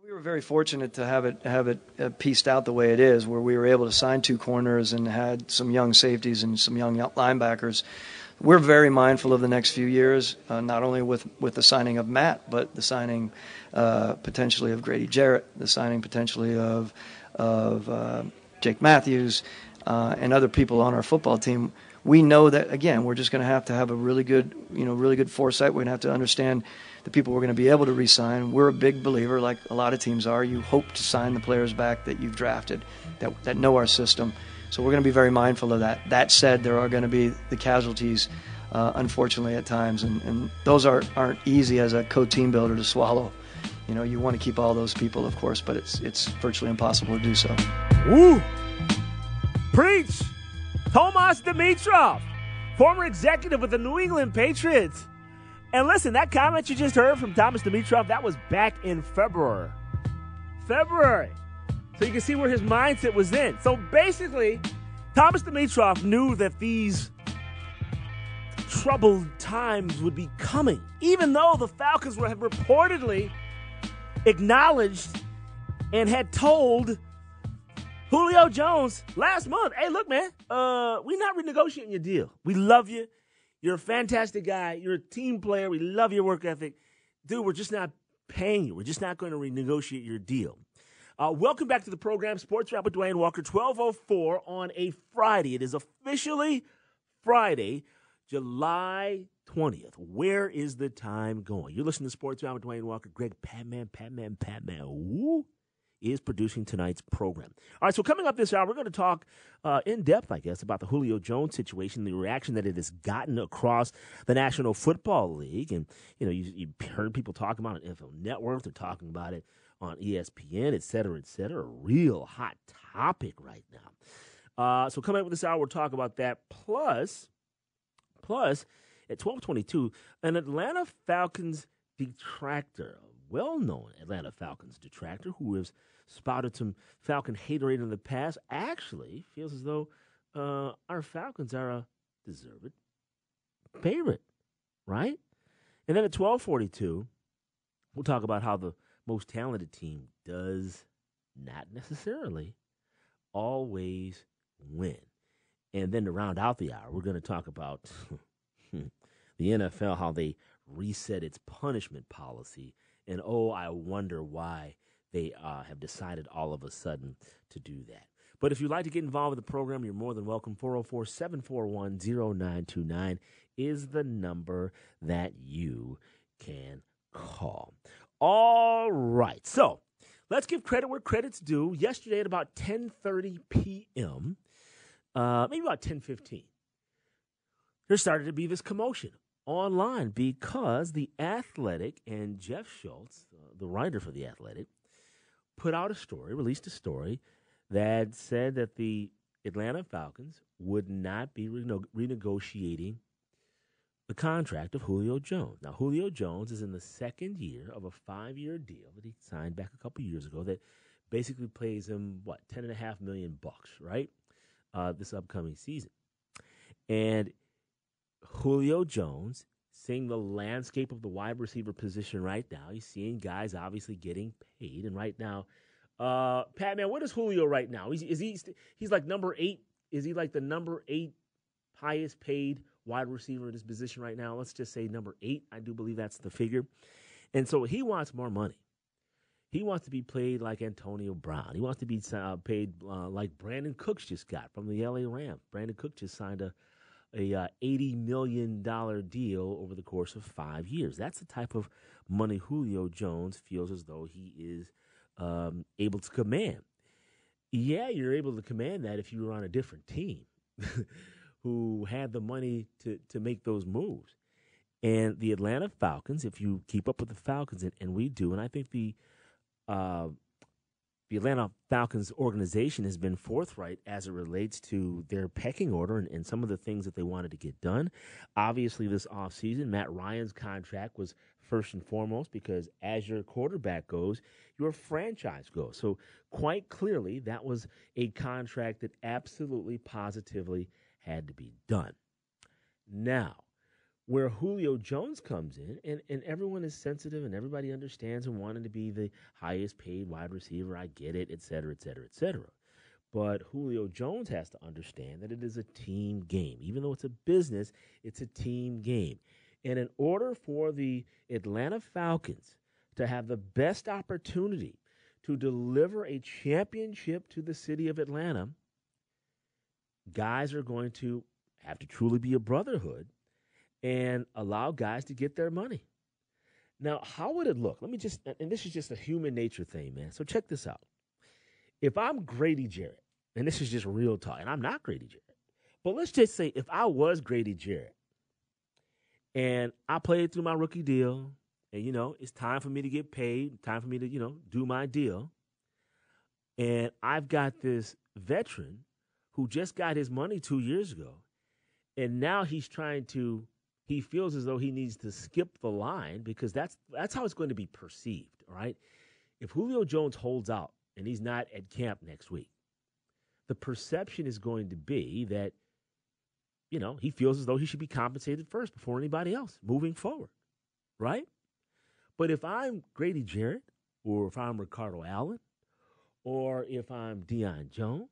We were very fortunate to have it pieced out the way it is, where we were able to sign two corners and had some young safeties and some young linebackers. We're very mindful of the next few years, not only with the signing of Matt, but the signing potentially of Grady Jarrett, the signing potentially of Jake Matthews, and other people on our football team. We know that, again, we're just going to have a really good foresight. We're going to have to understand the people we're going to be able to re-sign. We're a big believer, like a lot of teams are. You hope to sign the players back that you've drafted, that know our system. So we're going to be very mindful of that. That said, there are going to be the casualties, unfortunately, at times, and those aren't easy as a co-team builder to swallow. You want to keep all those people, of course, but it's virtually impossible to do so. Woo! Preach! Tomas Dimitrov, former executive with the New England Patriots. And listen, that comment you just heard from Tomas Dimitrov, that was back in February. So you can see where his mindset was in. So basically, Tomas Dimitrov knew that these troubled times would be coming, even though the Falcons have reportedly acknowledged and had told Julio Jones last month, hey, look, man, we're not renegotiating your deal. We love you. You're a fantastic guy. You're a team player. We love your work ethic. Dude, we're just not paying you. We're just not going to renegotiate your deal. Welcome back to the program, Sports Wrap with Dwayne Walker, 12:04 on a Friday. It is officially Friday, July 20th. Where is the time going? You're listening to Sports Wrap with Dwayne Walker. Greg Patman, woo, is producing tonight's program. All right, so coming up this hour, we're going to talk in depth, I guess, about the Julio Jones situation, the reaction that it has gotten across the National Football League. And, you heard people talking about it on NFL Network. They're talking about it on ESPN, et cetera, et cetera. A real hot topic right now. So coming up with this hour, we'll talk about that. Plus, at 12:22, an Atlanta Falcons detractor, a well-known Atlanta Falcons detractor who has spouted some Falcon haterade in the past, actually feels as though our Falcons are a deserved favorite, right? And then at 12:42, we'll talk about how the most talented team does not necessarily always win. And then to round out the hour, we're going to talk about the NFL, how they reset its punishment policy. And, I wonder why they have decided all of a sudden to do that. But if you'd like to get involved with the program, you're more than welcome. 404-741-0929 is the number that you can call. All right. So let's give credit where credit's due. Yesterday at about 10:30 p.m., maybe about 10:15, there started to be this commotion online because The Athletic and Jeff Schultz, the writer for The Athletic, released a story that said that the Atlanta Falcons would not be renegotiating the contract of Julio Jones. Now, Julio Jones is in the second year of a 5-year deal that he signed back a couple years ago that basically pays him, $10.5 million, right, this upcoming season. And Julio Jones, seeing the landscape of the wide receiver position right now, he's seeing guys obviously getting paid. And right now, Pat, man, what is Julio right now? He's like number 8? Is he like the number 8 highest paid wide receiver in his position right now? Let's just say number 8. I do believe that's the figure. And so he wants more money. He wants to be paid like Antonio Brown. He wants to be paid like Brandon Cooks just got from the LA Rams. Brandon Cooks just signed a $80 million deal over the course of 5 years. That's the type of money Julio Jones feels as though he is able to command. Yeah, you're able to command that if you were on a different team who had the money to make those moves. And the Atlanta Falcons, if you keep up with the Falcons, and we do, and I think the Atlanta Falcons organization has been forthright as it relates to their pecking order and some of the things that they wanted to get done. Obviously, this offseason, Matt Ryan's contract was first and foremost because as your quarterback goes, your franchise goes. So quite clearly, that was a contract that absolutely, positively had to be done. Now, where Julio Jones comes in, and everyone is sensitive and everybody understands and wanting to be the highest paid wide receiver. I get it, et cetera, et cetera, et cetera. But Julio Jones has to understand that it is a team game. Even though it's a business, it's a team game. And in order for the Atlanta Falcons to have the best opportunity to deliver a championship to the city of Atlanta, guys are going to have to truly be a brotherhood and allow guys to get their money. Now, how would it look? Let me just, and this is just a human nature thing, man. So check this out. If I'm Grady Jarrett, and this is just real talk, and I'm not Grady Jarrett, but let's just say if I was Grady Jarrett and I played through my rookie deal, and, it's time for me to get paid, time for me to, do my deal, and I've got this veteran who just got his money 2 years ago, and now he feels as though he needs to skip the line because that's how it's going to be perceived, all right? If Julio Jones holds out and he's not at camp next week, the perception is going to be that, he feels as though he should be compensated first before anybody else moving forward, right? But if I'm Grady Jarrett, or if I'm Ricardo Allen, or if I'm Deion Jones,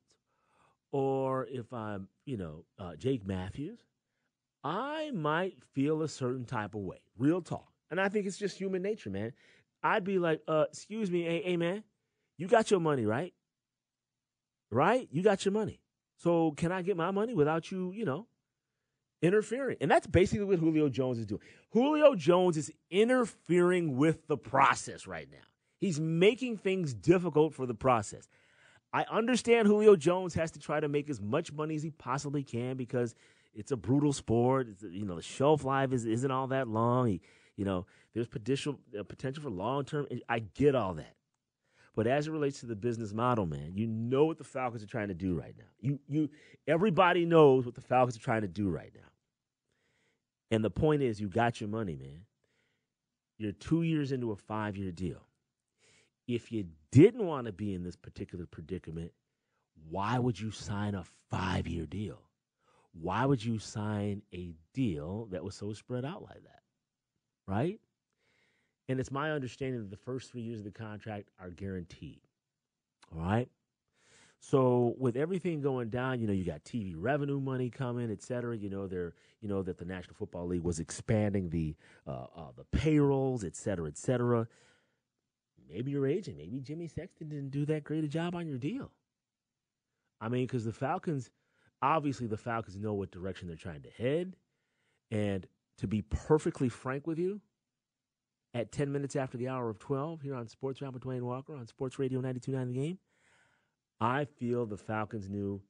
or if I'm, Jake Matthews, I might feel a certain type of way. Real talk. And I think it's just human nature, man. I'd be like, excuse me, hey, man, you got your money, right? Right? You got your money. So can I get my money without you, interfering? And that's basically what Julio Jones is doing. Julio Jones is interfering with the process right now. He's making things difficult for the process. I understand Julio Jones has to try to make as much money as he possibly can because it's a brutal sport. The shelf life isn't all that long. There's potential for long-term. I get all that. But as it relates to the business model, man, you know what the Falcons are trying to do right now. Everybody knows what the Falcons are trying to do right now. And the point is, you got your money, man. You're 2 years into a 5-year deal. If you didn't want to be in this particular predicament, why would you sign a 5-year deal? Why would you sign a deal that was so spread out like that, right? And it's my understanding that the first 3 years of the contract are guaranteed, all right? So with everything going down, you got TV revenue money coming, et cetera. That the National Football League was expanding the payrolls, et cetera, et cetera. Maybe your agent, maybe Jimmy Sexton didn't do that great a job on your deal. I mean, because the Falcons know what direction they're trying to head. And to be perfectly frank with you, at 10 minutes after the hour of 12 here on Sports Wrap with Dwayne Walker on Sports Radio 92.9 The Game, I feel the Falcons knew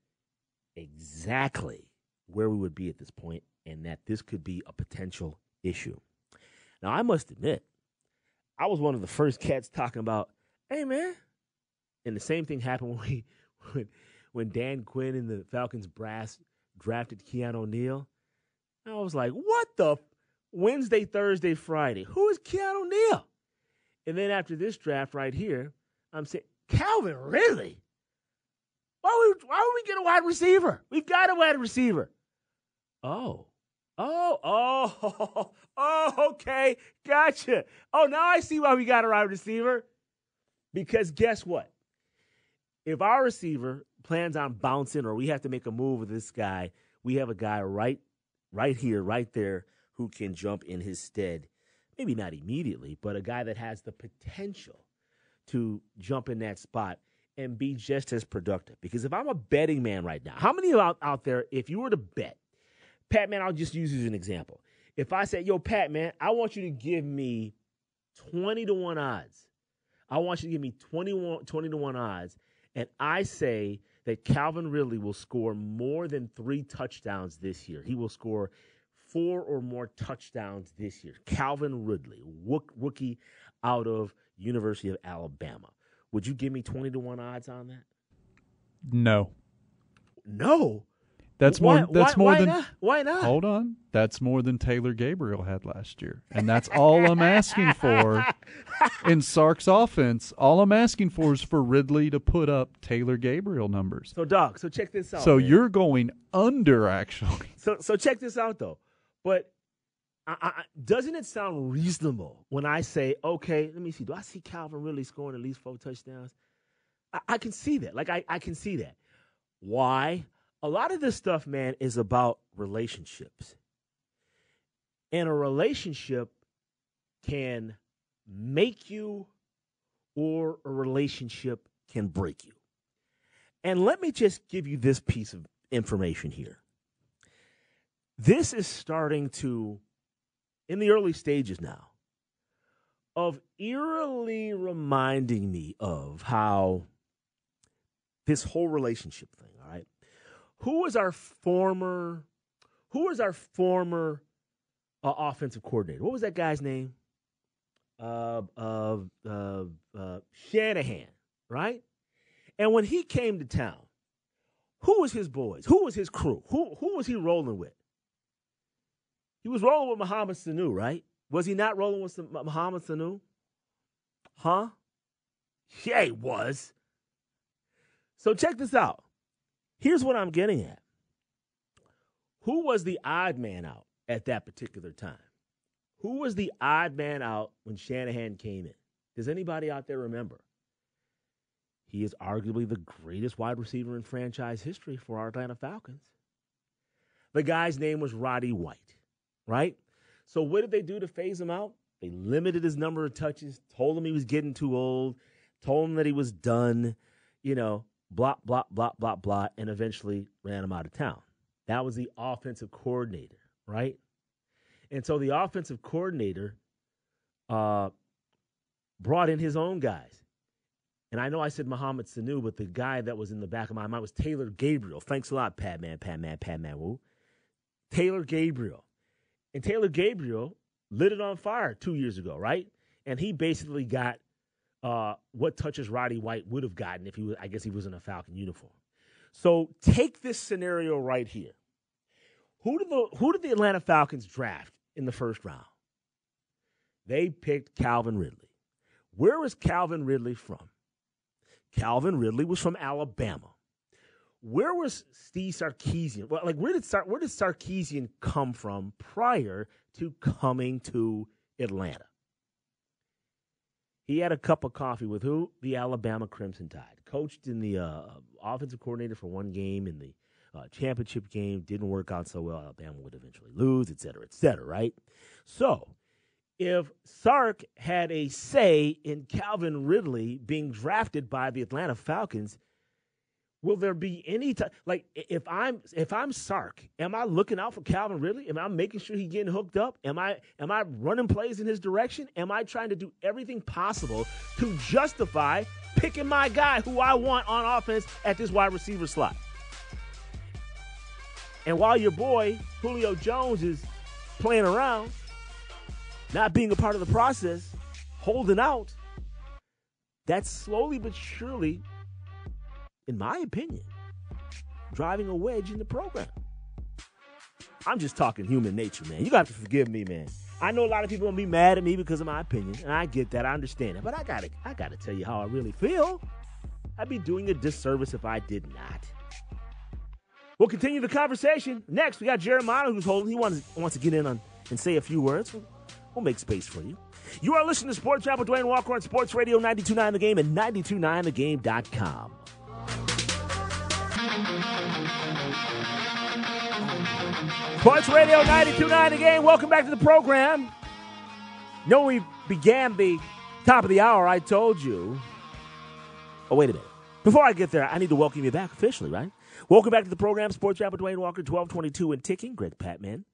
exactly where we would be at this point and that this could be a potential issue. Now, I must admit, I was one of the first cats talking about, hey, man, and the same thing happened when Dan Quinn and the Falcons brass drafted Keanu O'Neal. I was like, what the Wednesday, Thursday, Friday? Who is Keanu O'Neal? And then after this draft right here, I'm saying, Calvin Ridley? Why would we get a wide receiver? We've got a wide receiver. Oh, okay, gotcha. Oh, now I see why we got a wide receiver. Because guess what? If our receiver plans on bouncing or we have to make a move with this guy, we have a guy right here, right there, who can jump in his stead. Maybe not immediately, but a guy that has the potential to jump in that spot and be just as productive. Because if I'm a betting man right now, how many out there, if you were to bet, Pat, man, I'll just use you as an example. If I said, yo, Pat, man, I want you to give me 20-1 odds. I want you to give me 20-1 odds, and I say that Calvin Ridley will score more than 3 touchdowns this year. He will score 4 or more touchdowns this year. Calvin Ridley, rookie out of University of Alabama. Would you give me 20-1 odds on that? No. That's more. Why than. Why not? Hold on. That's more than Taylor Gabriel had last year, and that's all I'm asking for in Sark's offense. All I'm asking for is for Ridley to put up Taylor Gabriel numbers. So, Doc, check this out. So man. You're going under, actually. So check this out though. But doesn't it sound reasonable when I say, okay, let me see, do I see Calvin Ridley scoring at least 4 touchdowns? I can see that. Like, I can see that. Why? A lot of this stuff, man, is about relationships. And a relationship can make you, or a relationship can break you. And let me just give you this piece of information here. This is starting to, in the early stages now, of eerily reminding me of how this whole relationship thing, all right? Who was our former offensive coordinator? What was that guy's name? Shanahan, right? And when he came to town, who was his boys? Who was his crew? Who was he rolling with? He was rolling with Mohamed Sanu, right? Was he not rolling with Mohamed Sanu? Huh? Yeah, he was. So check this out. Here's what I'm getting at. Who was the odd man out at that particular time? Who was the odd man out when Shanahan came in? Does anybody out there remember? He is arguably the greatest wide receiver in franchise history for our Atlanta Falcons. The guy's name was Roddy White, right? So what did they do to phase him out? They limited his number of touches, told him he was getting too old, told him that he was done, blah, blah, blah, blah, blah, and eventually ran him out of town. That was the offensive coordinator, right? And so the offensive coordinator brought in his own guys. And I know I said Mohamed Sanu, but the guy that was in the back of my mind was Taylor Gabriel. Thanks a lot, Patman, woo. Taylor Gabriel. And Taylor Gabriel lit it on fire 2 years ago, right? And he basically got what touches Roddy White would have gotten if he was, I guess he was in a Falcon uniform. So take this scenario right here. Who did the Atlanta Falcons draft in the first round? They picked Calvin Ridley. Where was Calvin Ridley from? Calvin Ridley was from Alabama. Where was Steve Sarkisian? Well, like where did Sarkisian come from prior to coming to Atlanta? He had a cup of coffee with who? The Alabama Crimson Tide. Coached in the offensive coordinator for one game in the championship game. Didn't work out so well. Alabama would eventually lose, et cetera, right? So if Sark had a say in Calvin Ridley being drafted by the Atlanta Falcons, will there be any time? Like, if I'm Sark, am I looking out for Calvin Ridley? Am I making sure he's getting hooked up? Am I running plays in his direction? Am I trying to do everything possible to justify picking my guy who I want on offense at this wide receiver slot? And while your boy Julio Jones is playing around, not being a part of the process, holding out, that's slowly but surely, in my opinion, driving a wedge in the program. I'm just talking human nature, man. You got to forgive me, man. I know a lot of people will be mad at me because of my opinion, and I get that. I understand it. But I gotta tell you how I really feel. I'd be doing a disservice if I did not. We'll continue the conversation. Next, we got Jeremiah who's holding. He wants to get in on and say a few words. We'll make space for you. You are listening to Sports Wrap with Dwayne Walker on Sports Radio 92.9 The Game and 92.9thegame.com. Sports Radio 92.9 The Game. Welcome back to the program. No, we began the top of the hour. I told you. Oh, wait a minute. Before I get there, I need to welcome you back officially, right? Welcome back to the program. Sports Wrap with Dwayne Walker, 1222 and ticking. Greg Patton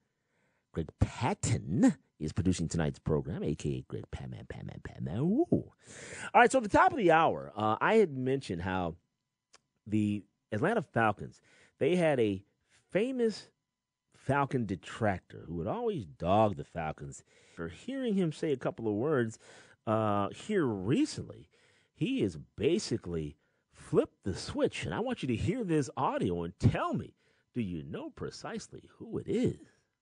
is producing tonight's program, a.k.a. Greg Patman. Ooh. All right, so at the top of the hour, I had mentioned how the Atlanta Falcons, they had a famous Falcon detractor who would always dog the Falcons. For hearing him say a couple of words here recently, he is basically flipped the switch. And I want you to hear this audio and tell me, do you know precisely who it is?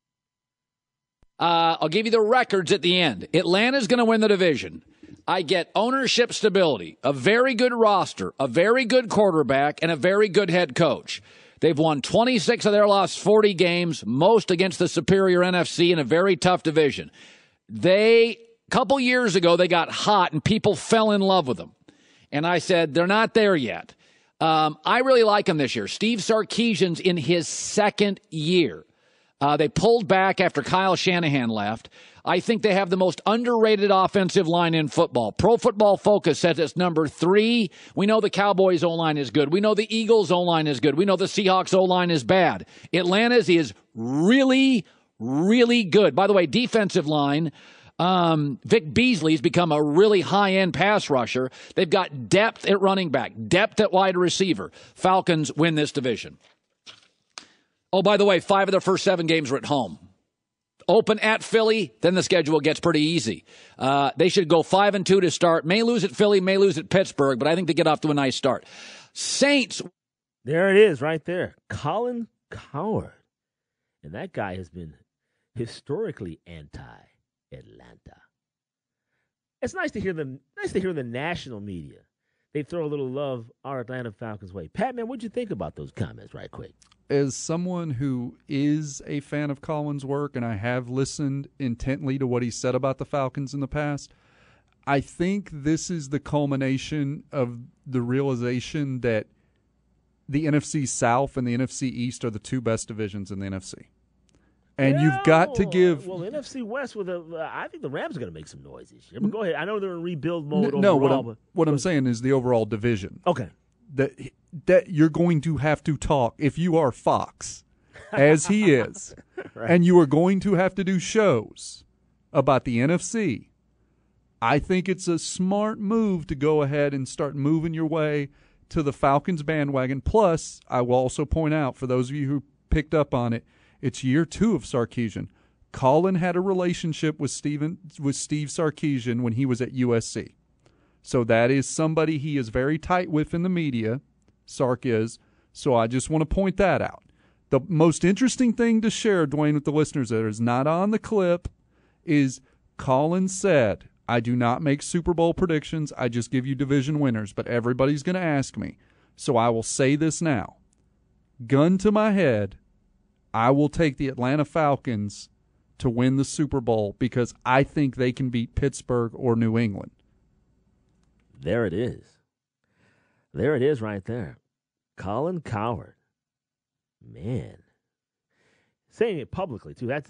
I'll give you the records at the end. Atlanta's going to win the division. I get ownership stability, a very good roster, a very good quarterback, and a very good head coach. They've won 26 of their last 40 games, most against the superior NFC in a very tough division. A couple years ago, they got hot and people fell in love with them. And I said, they're not there yet. I really like them this year. Steve Sarkisian's in his second year. They pulled back after Kyle Shanahan left. I think they have the most underrated offensive line in football. Pro Football Focus says it's number 3. We know the Cowboys' O-line is good. We know the Eagles' O-line is good. We know the Seahawks' O-line is bad. Atlanta's is really, really good. By the way, defensive line, Vic Beasley's become a really high-end pass rusher. They've got depth at running back, depth at wide receiver. Falcons win this division. Oh, by the way, 5 of their first 7 games were at home. Open at Philly, then the schedule gets pretty easy. They should go 5-2 to start. May lose at Philly, may lose at Pittsburgh, but I think they get off to a nice start. Saints. There it is right there. Colin Cowherd. And that guy has been historically anti-Atlanta. It's nice to hear the national media. They throw a little love our Atlanta Falcons way. Pat, man, what'd you think about those comments right quick? As someone who is a fan of Colin's work, and I have listened intently to what he said about the Falcons in the past, I think this is the culmination of the realization that the NFC South and the NFC East are the 2 best divisions in the NFC. And you've got to give... Well, the NFC West, I think the Rams are going to make some noise this year. But go ahead. I know they're in rebuild mode overall. What I'm saying is the overall division. Okay. That you're going to have to talk, if you are Fox, as he is, right, and you are going to have to do shows about the NFC, I think it's a smart move to go ahead and start moving your way to the Falcons bandwagon. Plus, I will also point out, for those of you who picked up on it, it's year 2 of Sarkisian. Colin had a relationship with Steve Sarkisian when he was at USC. So that is somebody he is very tight with in the media, Sark is. So I just want to point that out. The most interesting thing to share, Dwayne, with the listeners that is not on the clip is Colin said, I do not make Super Bowl predictions. I just give you division winners, but everybody's going to ask me. So I will say this now. Gun to my head, I will take the Atlanta Falcons to win the Super Bowl because I think they can beat Pittsburgh or New England. There it is. There it is right there. Colin Cowherd. Man. Saying it publicly, too. That's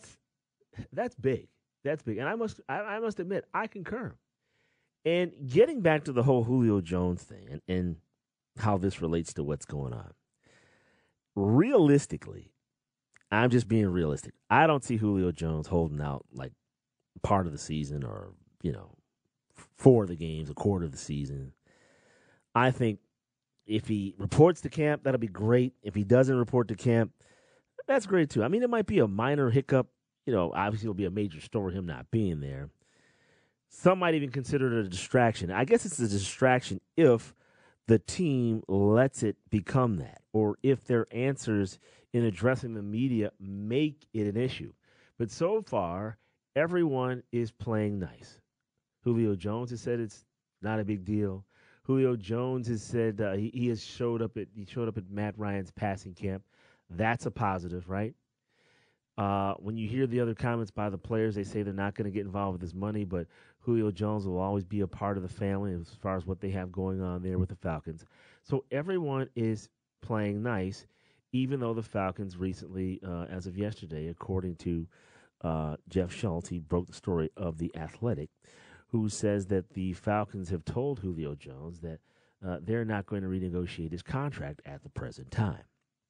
big. That's big. And I must admit, I concur. And getting back to the whole Julio Jones thing and how this relates to what's going on. Realistically, I'm just being realistic. I don't see Julio Jones holding out like part of the season or, 4 of the games, a quarter of the season. I think if he reports to camp, that'll be great. If he doesn't report to camp, that's great too. I mean, it might be a minor hiccup. Obviously it'll be a major story, him not being there. Some might even consider it a distraction. I guess it's a distraction if the team lets it become that, or if their answers in addressing the media make it an issue. But so far, everyone is playing nice. Julio Jones has said it's not a big deal. Julio Jones has said he showed up at Matt Ryan's passing camp. That's a positive, right? When you hear the other comments by the players, they say they're not going to get involved with this money, but Julio Jones will always be a part of the family as far as what they have going on there with the Falcons. So everyone is playing nice, even though the Falcons recently, as of yesterday, according to Jeff Schultz, he broke the story of The Athletic, who says that the Falcons have told Julio Jones that they're not going to renegotiate his contract at the present time.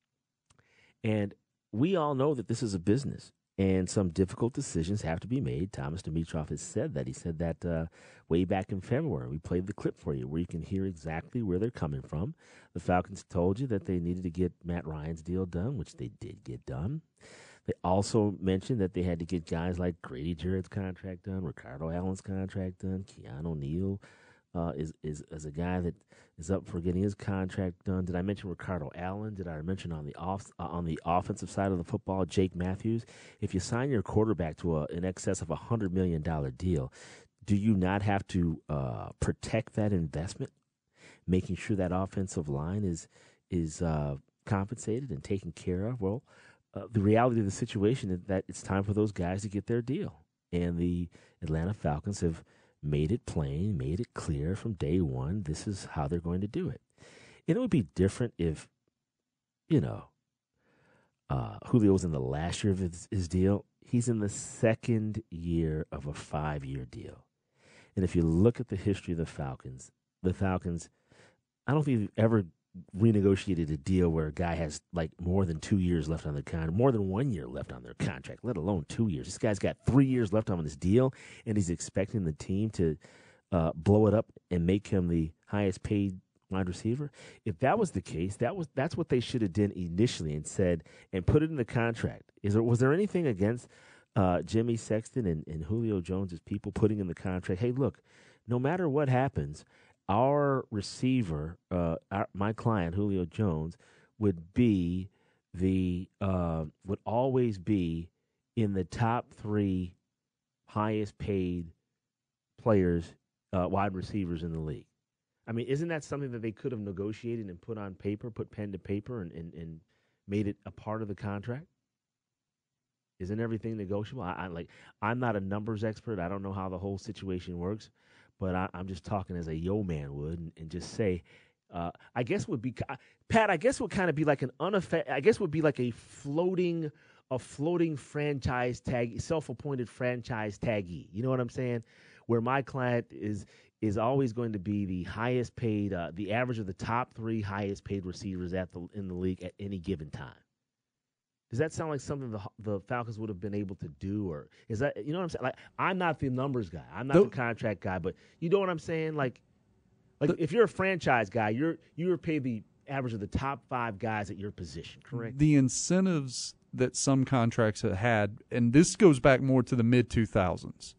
And we all know that this is a business, and some difficult decisions have to be made. Thomas Dimitroff has said that. He said that way back in February. We played the clip for you where you can hear exactly where they're coming from. The Falcons told you that they needed to get Matt Ryan's deal done, which they did get done. They also mentioned that they had to get guys like Grady Jarrett's contract done, Ricardo Allen's contract done. Keanu Neal is a guy that is up for getting his contract done. Did I mention Ricardo Allen? Did I mention on the offensive side of the football, Jake Matthews? If you sign your quarterback to in excess of $100 million deal, do you not have to protect that investment, making sure that offensive line is compensated and taken care of. Well, the reality of the situation is that it's time for those guys to get their deal. And the Atlanta Falcons have made it plain, made it clear from day one, this is how they're going to do it. And it would be different if, Julio was in the last year of his deal. He's in the second year of a 5-year deal. And if you look at the history of the Falcons, I don't think they've ever renegotiated a deal where a guy has like more than 2 years left on the contract, more than 1 year left on their contract, let alone 2 years. This guy's got 3 years left on his deal, and he's expecting the team to blow it up and make him the highest paid wide receiver. If that was the case, that's what they should have done initially and said and put it in the contract. Was there anything against Jimmy Sexton and Julio Jones as people putting in the contract, hey, look, no matter what happens, our receiver, my client Julio Jones, would always be in the top 3 highest paid players, wide receivers in the league. I mean, isn't that something that they could have negotiated and put on paper, put pen to paper, and made it a part of the contract? Isn't everything negotiable? I'm not a numbers expert. I don't know how the whole situation works, but I'm just talking as a yo man would, and just say, I guess would be Pat. I guess would kind of be like a floating franchise tag, self-appointed franchise taggee. You know what I'm saying? Where my client is always going to be the highest paid, the average of the top 3 highest paid receivers in the league at any given time. Does that sound like something the Falcons would have been able to do, or is that, you know what I'm saying? Like, I'm not the numbers guy, I'm not the contract guy, but you know what I'm saying? Like if you're a franchise guy, you're paid the average of the top 5 guys at your position, correct? The incentives that some contracts have had, and this goes back more to the mid 2000s.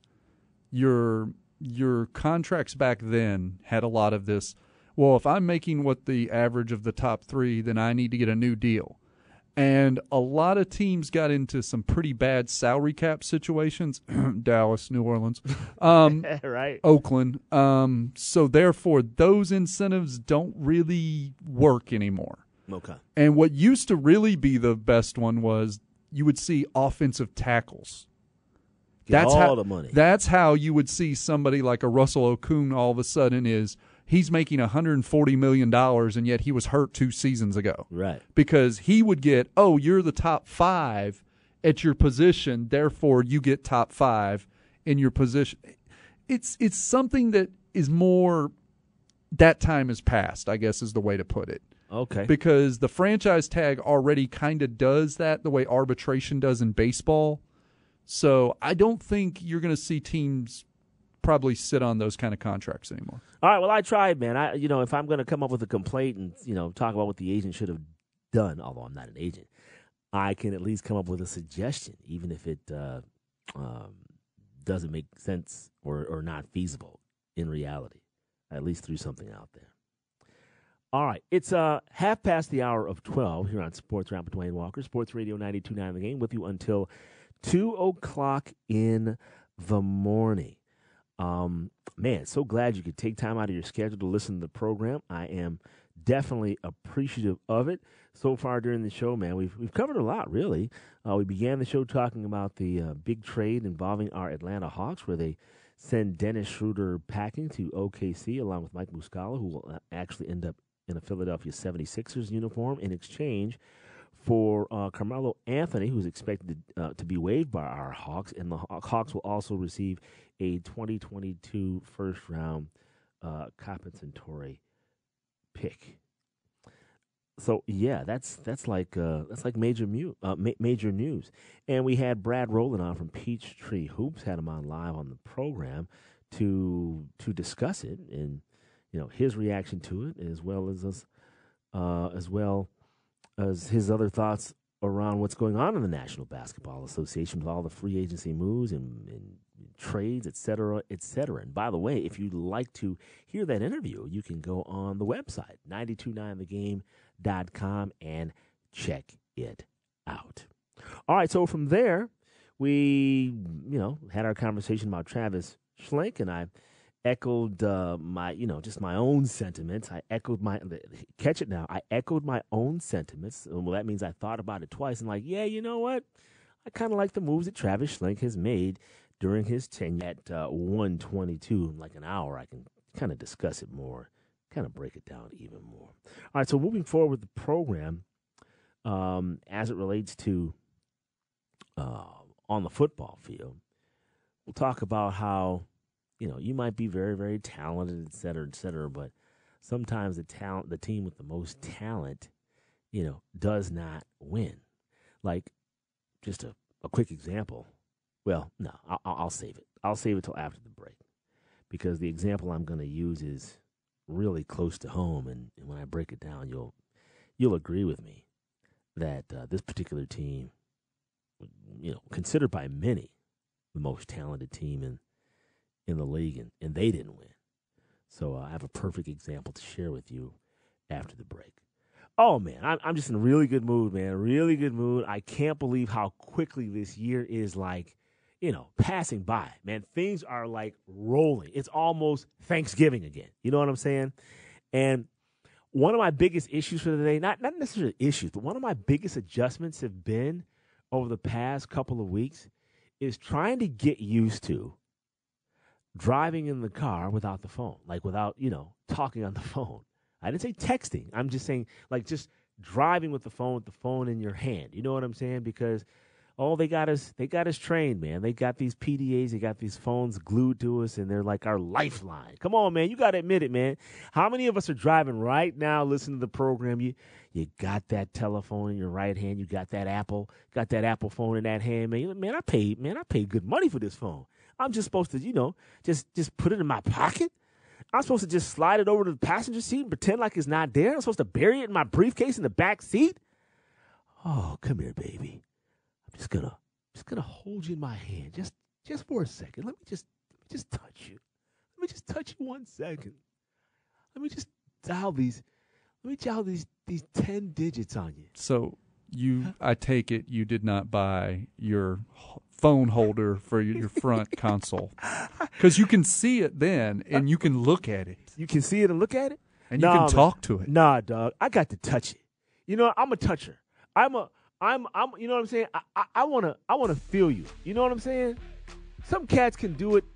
Your contracts back then had a lot of this. Well, if I'm making what the average of the top 3, then I need to get a new deal. And a lot of teams got into some pretty bad salary cap situations. Dallas, New Orleans, right, Oakland. So therefore, those incentives don't really work anymore. Okay. And what used to really be the best one was you would see offensive tackles. The money. That's how you would see somebody like a Russell Okung all of a sudden he's making $140 million, and yet he was hurt 2 seasons ago. Right. Because he would get, you're the top 5 at your position, therefore you get top 5 in your position. It's something that is more, that time has passed, I guess is the way to put it. Okay. Because the franchise tag already kind of does that the way arbitration does in baseball. So I don't think you're going to see teams probably sit on those kind of contracts anymore. All right, well, I tried, man. If I'm going to come up with a complaint and, talk about what the agent should have done, although I'm not an agent, I can at least come up with a suggestion, even if it doesn't make sense or not feasible in reality. I at least threw something out there. All right, it's 12:30 here on Sports Wrap with Dwayne Walker, Sports Radio 92.9 The Game, with you until 2 o'clock in the morning. Man, so glad you could take time out of your schedule to listen to the program. I am definitely appreciative of it. So far during the show, man, we've covered a lot, really. We began the show talking about the big trade involving our Atlanta Hawks, where they send Dennis Schroeder packing to OKC along with Mike Muscala, who will actually end up in a Philadelphia 76ers uniform in exchange for Carmelo Anthony, who's expected to be waived by our Hawks, and the Hawks will also receive a 2022 first-round compensatory pick. So yeah, that's like major news. And we had Brad Rowland on from Peachtree Hoops, had him on live on the program to discuss it and his reaction to it, as well as his other thoughts around what's going on in the National Basketball Association with all the free agency moves and trades, et cetera, et cetera. And by the way, if you'd like to hear that interview, you can go on the website, 929thegame.com, and check it out. All right, so from there, we, had our conversation about Travis Schlenk, and I echoed my own sentiments. I echoed catch it now. I echoed my own sentiments. Well, that means I thought about it twice and like, yeah, you know what? I kind of like the moves that Travis Schlenk has made during his tenure at 122 in like an hour. I can kind of discuss it more, kind of break it down even more. All right, so moving forward with the program, as it relates to on the football field, we'll talk about how, you might be very, very talented, et cetera, but sometimes the team with the most talent, does not win. Like, just a quick example. Well, no, I'll save it. I'll save it till after the break, because the example I'm going to use is really close to home, and when I break it down, you'll agree with me that this particular team, considered by many the most talented team in the league, and they didn't win. So I have a perfect example to share with you after the break. Oh, man, I'm just in a really good mood, man, really good mood. I can't believe how quickly this year is, like, passing by, man. Things are, like, rolling. It's almost Thanksgiving again. You know what I'm saying? And one of my biggest issues for the day, not necessarily issues, but one of my biggest adjustments have been over the past couple of weeks is trying to get used to driving in the car without the phone, like without, talking on the phone. I didn't say texting. I'm just saying, like, just driving with the phone in your hand. You know what I'm saying? Because, they got us trained, man. They got these PDAs, they got these phones glued to us, and they're like our lifeline. Come on, man. You got to admit it, man. How many of us are driving right now, listening to the program? You got that telephone in your right hand. You got that Apple phone in that hand, man. Man, I paid good money for this phone. I'm just supposed to, just put it in my pocket. I'm supposed to just slide it over to the passenger seat and pretend like it's not there. I'm supposed to bury it in my briefcase in the back seat. Oh, come here, baby. I'm just gonna hold you in my hand just for a second. Let me just touch you. Let me just touch you 1 second. Let me just dial these 10 digits on you. So I take it you did not buy your phone holder for your front console, because you can see it then and you can look at it. You can see it and look at it, and you can talk to it. Nah, dog, I got to touch it. I'm a toucher. I'm. You know what I'm saying? I wanna feel you. You know what I'm saying? Some cats can do it.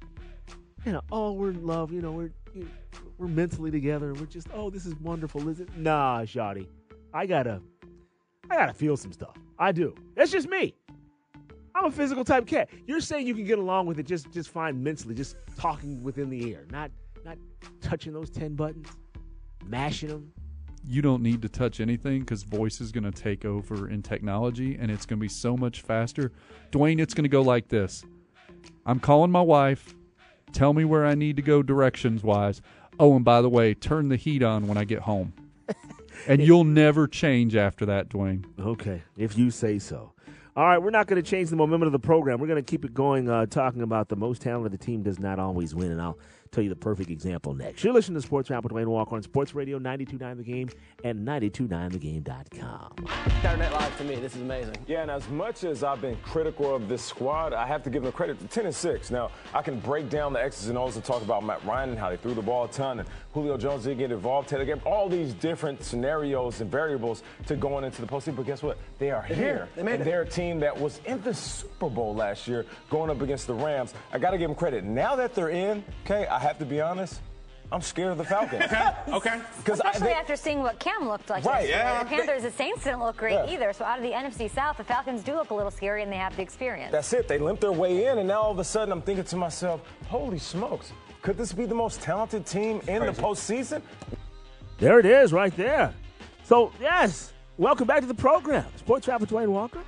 Oh, we're in love. We're mentally together. We're just, this is wonderful, is it? Nah, shawty, I gotta feel some stuff. I do. That's just me. I'm a physical type cat. You're saying you can get along with it just fine mentally, just talking within the air, not touching those 10 buttons, mashing them. You don't need to touch anything, because voice is going to take over in technology, and it's going to be so much faster. Dwayne, it's going to go like this. I'm calling my wife. Tell me where I need to go directions-wise. Oh, and by the way, turn the heat on when I get home. And you'll never change after that, Dwayne. Okay, if you say so. All right, we're not going to change the momentum of the program. We're going to keep it going, talking about the most talented team does not always win, and I'll tell you the perfect example next. You're listening to Sports Wrap with Dwayne Walker on Sports Radio 92.9 The Game and 92.9thegame.com. Saturday Night Live, to me, this is amazing. Yeah, and as much as I've been critical of this squad, I have to give them credit to 10-6. Now, I can break down the X's and O's and talk about Matt Ryan and how they threw the ball a ton, and Julio Jones didn't get involved. Taylor gave all these different scenarios and variables to going into the postseason. But guess what? They are here. They made it. They're a team that was in the Super Bowl last year going up against the Rams. I got to give them credit. Now that they're in, okay, I have to be honest, I'm scared of the Falcons. Okay. Especially after seeing what Cam looked like Right, yesterday. yeah. The Panthers, the Saints didn't look great either. So out of the NFC South, the Falcons do look a little scary, and they have the experience. That's it. They limped their way in, and now all of a sudden I'm thinking to myself, holy smokes, could this be the most talented team in the postseason? There it is right there. So, yes, welcome back to the program. Sports Wrap with Dwayne Walker.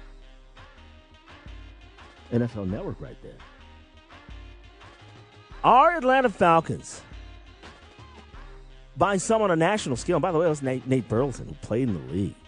NFL Network right there. Our Atlanta Falcons, by some on a national scale, and by the way, it was Nate Burleson who played in the league.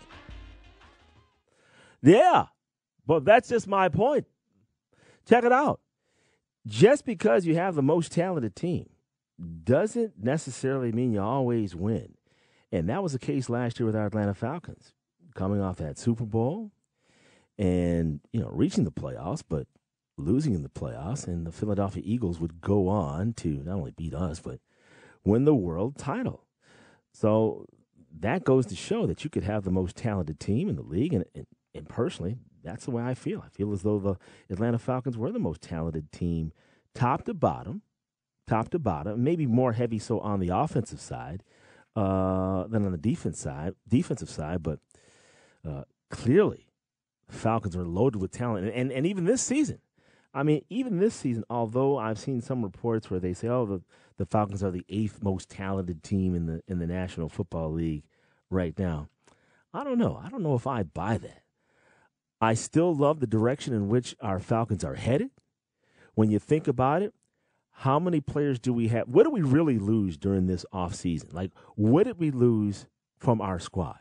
Yeah, but that's just my point. Check it out. Just because you have the most talented team doesn't necessarily mean you always win. And that was the case last year with our Atlanta Falcons, coming off that Super Bowl and, reaching the playoffs, but losing in the playoffs, and the Philadelphia Eagles would go on to not only beat us, but win the world title. So that goes to show that you could have the most talented team in the league, and personally, that's the way I feel. I feel as though the Atlanta Falcons were the most talented team, top to bottom, maybe more heavy so on the offensive side than on the defensive side, but clearly the Falcons are loaded with talent. And even this season, although I've seen some reports where they say, the Falcons are the 8th most talented team in the National Football League right now. I don't know. I don't know if I buy that. I still love the direction in which our Falcons are headed. When you think about it, how many players do we have? What did we really lose during this offseason? Like, what did we lose from our squad?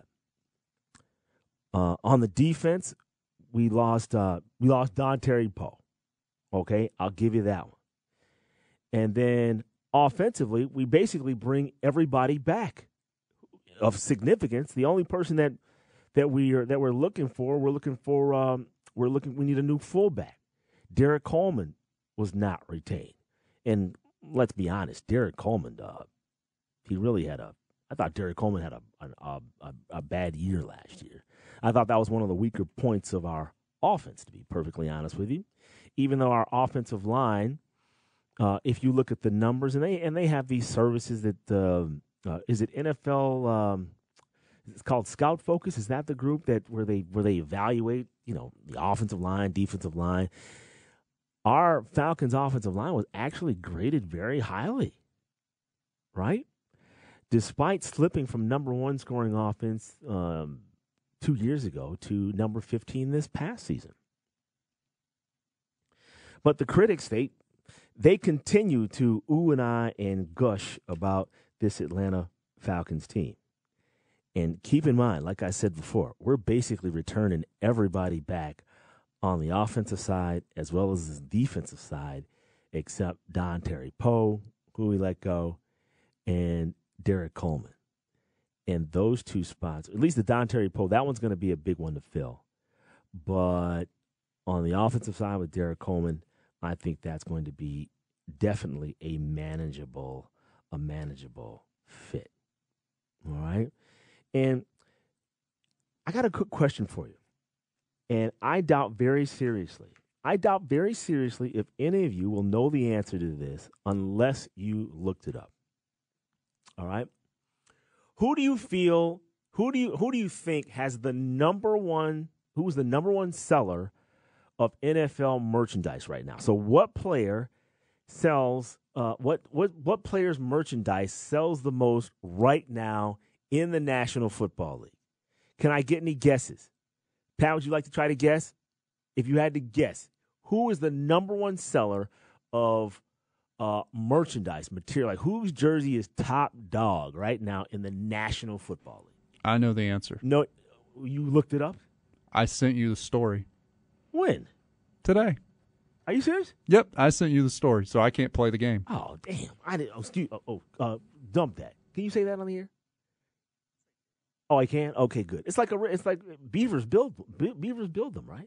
On the defense, we lost Don Terry Poe. Okay, I'll give you that one. And then offensively, we basically bring everybody back of significance. The only person that we're looking for, we need a new fullback. Derek Coleman was not retained. And let's be honest, Derek Coleman, I thought Derek Coleman had a bad year last year. I thought that was one of the weaker points of our offense, to be perfectly honest with you. Even though our offensive line, if you look at the numbers, and they have these services that is it NFL? It's called Scout Focus. Is that the group where they evaluate the offensive line, defensive line? Our Falcons' offensive line was actually graded very highly, right? Despite slipping from number 1 scoring offense 2 years ago to number 15 this past season. But the critics, they continue to ooh and ah and gush about this Atlanta Falcons team. And keep in mind, like I said before, we're basically returning everybody back on the offensive side as well as the defensive side, except Don Terry Poe, who we let go, and Derek Coleman. And those two spots, at least the Don Terry Poe, that one's going to be a big one to fill. But on the offensive side with Derek Coleman, I think that's going to be definitely a manageable fit. All right? And I got a quick question for you. And I doubt very seriously if any of you will know the answer to this unless you looked it up. All right? Who do you think has the number one seller of NFL merchandise right now? So what player sells what player's merchandise sells the most right now in the National Football League? Can I get any guesses? Pat, would you like to try to guess? If you had to guess, who is the number one seller of merchandise material? Like, whose jersey is top dog right now in the National Football League? I know the answer. No, you looked it up? I sent you the story. When? Today. Are you serious? Yep, I sent you the story, so I can't play the game. Oh, damn. I didn't. Dump that. Can you say that on the air? Oh, I can? Okay, good. It's like beavers build them, right?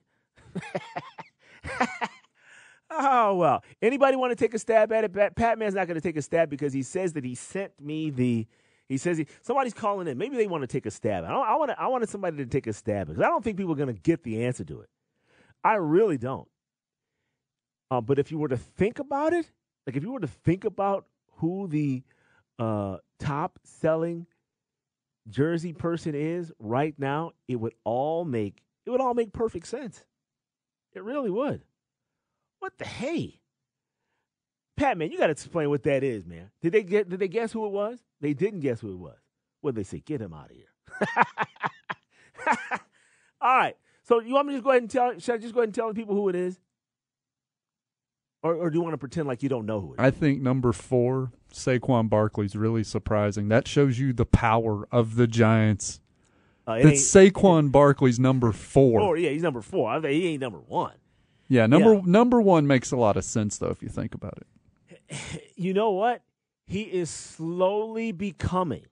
Oh, well. Anybody want to take a stab at it? Pat Man's not going to take a stab because he says that he sent me somebody's calling in. Maybe they want to take a stab. I wanted somebody to take a stab because I don't think people are going to get the answer to it. I really don't. But if you were to think about it, like if you were to think about who the top selling jersey person is right now, it would all make perfect sense. It really would. What the hey? Pat, man, you got to explain what that is, man. Did they guess who it was? They didn't guess who it was. What did they say? Get him out of here. All right. So you want me to just go ahead and tell? Should I just go ahead and tell the people who it is? Or do you want to pretend like you don't know who it is? I think number 4, Saquon Barkley, is really surprising. That shows you the power of the Giants. That's Saquon Barkley's number 4. Oh, yeah, he's number 4. I think he ain't number 1. Yeah, number 1 makes a lot of sense, though, if you think about it. You know what? He is slowly becoming,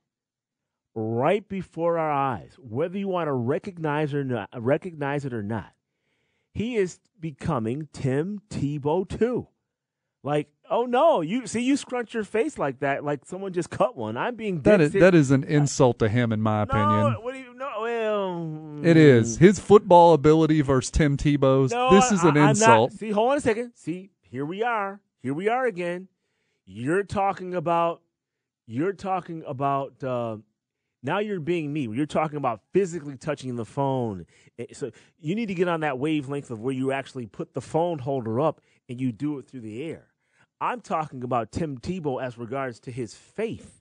right before our eyes, whether you want to recognize it or not, he is becoming Tim Tebow too. Like, oh no, you scrunch your face like that, like someone just cut one. I'm being that is an insult to him, in my opinion. What do you know? Well, it is his football ability versus Tim Tebow's. No, this is an insult. See, hold on a second. See, here we are again. You're talking about. Now you're being me. You're talking about physically touching the phone. So you need to get on that wavelength of where you actually put the phone holder up and you do it through the air. I'm talking about Tim Tebow as regards to his faith.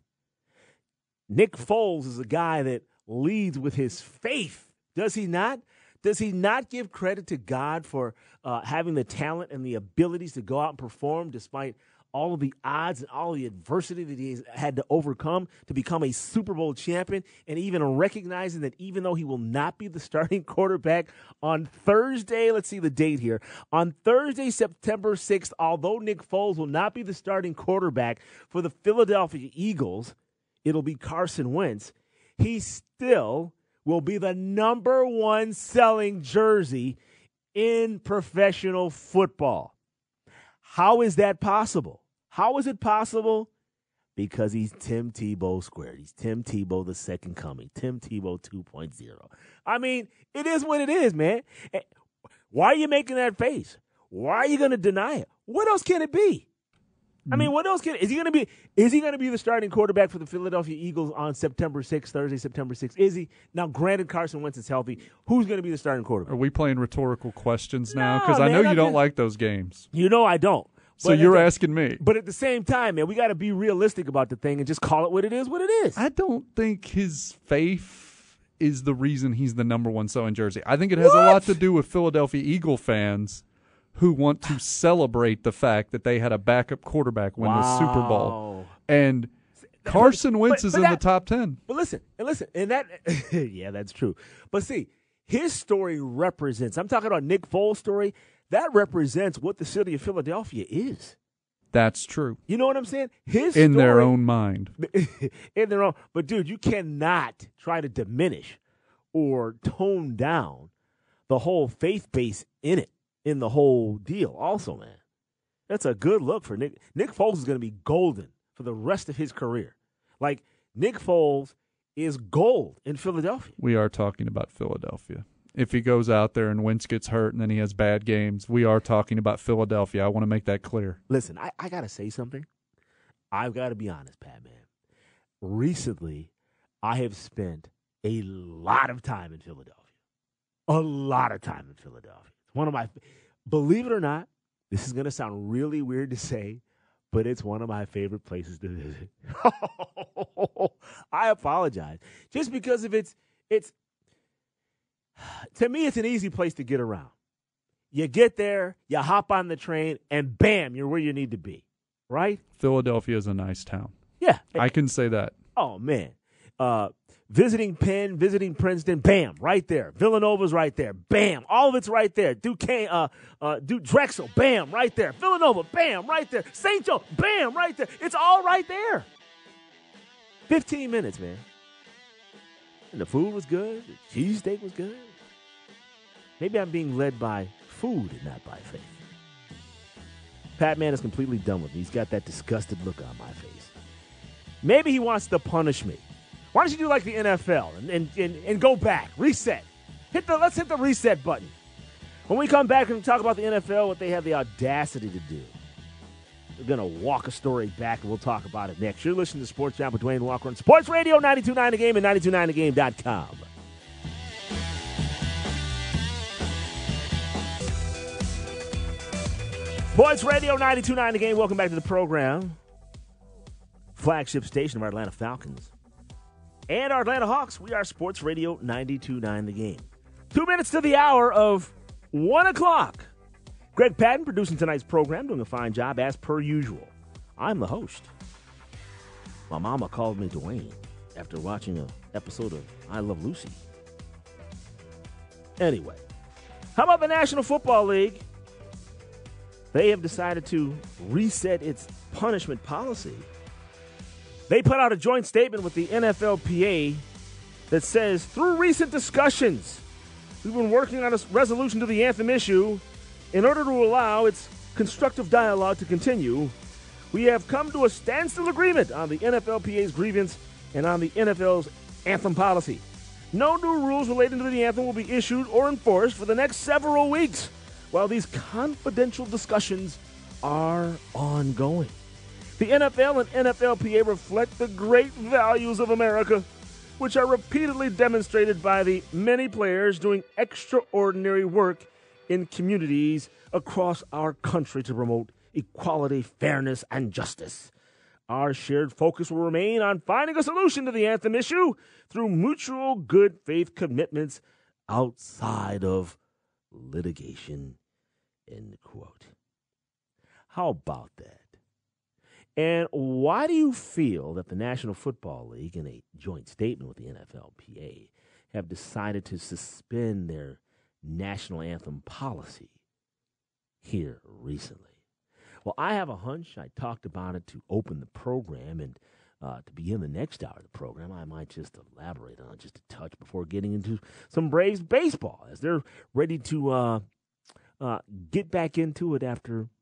Nick Foles is a guy that leads with his faith. Does he not? Does he not give credit to God for having the talent and the abilities to go out and perform despite all of the odds and all the adversity that he's had to overcome to become a Super Bowl champion, and even recognizing that even though he will not be the starting quarterback on Thursday, let's see the date here, on Thursday, September 6th, although Nick Foles will not be the starting quarterback for the Philadelphia Eagles, it'll be Carson Wentz, he still will be the number one selling jersey in professional football. How is that possible? How is it possible? Because he's Tim Tebow squared. He's Tim Tebow, the second coming. Tim Tebow 2.0. I mean, it is what it is, man. Why are you making that face? Why are you going to deny it? What else can it be? I mean, what else is he going to be? Is he going to be the starting quarterback for the Philadelphia Eagles on September 6th, Thursday, September 6th? Is he? Now, granted, Carson Wentz is healthy. Who's going to be the starting quarterback? Are we playing rhetorical questions now? Because I know you don't like those games. You know I don't. So you're asking me. But at the same time, man, we got to be realistic about the thing and just call it what it is. I don't think his faith is the reason he's the number one selling jersey. I think it has a lot to do with Philadelphia Eagle fans who want to celebrate the fact that they had a backup quarterback win the Super Bowl. And Carson Wentz is in the top 10. But listen, and that, yeah, that's true. But see, his story represents, I'm talking about Nick Foles' story, that represents what the city of Philadelphia is. That's true. You know what I'm saying? His in story, their own mind. In their own. But, dude, you cannot try to diminish or tone down the whole faith base in the whole deal also, man. That's a good look for Nick. Nick Foles is going to be golden for the rest of his career. Like, Nick Foles is gold in Philadelphia. We are talking about Philadelphia. If he goes out there and Wentz gets hurt and then he has bad games, we are talking about Philadelphia. I want to make that clear. Listen, I got to say something. I've got to be honest, Pat, man. Recently, I have spent a lot of time in Philadelphia. A lot of time in Philadelphia. It's one of my, believe it or not, this is going to sound really weird to say, but it's one of my favorite places to visit. I apologize. Just because of it's to me, it's an easy place to get around. You get there, you hop on the train, and bam, you're where you need to be, right? Philadelphia is a nice town. Yeah. I can say that. Oh, man. Visiting Penn, visiting Princeton, bam, right there. Villanova's right there, bam. All of it's right there. Duquesne, Drexel, bam, right there. Villanova, bam, right there. St. Joe, bam, right there. It's all right there. 15 minutes, man. And the food was good. The cheesesteak was good. Maybe I'm being led by food and not by faith. Pat Man is completely done with me. He's got that disgusted look on my face. Maybe he wants to punish me. Why don't you do like the NFL and go back, reset. Let's hit the reset button. When we come back and talk about the NFL, what they have the audacity to do. We're going to walk a story back, and we'll talk about it next. You're listening to Sports Jam with Dwayne Walker on Sports Radio 92.9 The Game and 92.9thegame.com. Sports Radio 92.9 The Game. Welcome back to the program. Flagship station of our Atlanta Falcons and our Atlanta Hawks. We are Sports Radio 92.9 The Game. 2 minutes to the hour of 1 o'clock. Greg Patton producing tonight's program, doing a fine job as per usual. I'm the host. My mama called me Dwayne after watching an episode of I Love Lucy. Anyway, how about the National Football League? They have decided to reset its punishment policy. They put out a joint statement with the NFLPA that says, through recent discussions we've been working on a resolution to the anthem issue. In order to allow its constructive dialogue to continue, we have come to a standstill agreement on the NFLPA's grievance and on the NFL's anthem policy. No new rules relating to the anthem will be issued or enforced for the next several weeks while these confidential discussions are ongoing. The NFL and NFLPA reflect the great values of America, which are repeatedly demonstrated by the many players doing extraordinary work in communities across our country to promote equality, fairness, and justice. Our shared focus will remain on finding a solution to the anthem issue through mutual good faith commitments outside of litigation. End quote. How about that? And why do you feel that the National Football League, in a joint statement with the NFLPA, have decided to suspend their national anthem policy here recently? Well, I have a hunch. I talked about it to open the program, and to begin the next hour of the program, I might just elaborate on it just a touch before getting into some Braves baseball as they're ready to get back into it after